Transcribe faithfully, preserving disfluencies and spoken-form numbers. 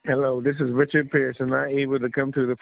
Hello, this is Richard Pearson, not able to come to the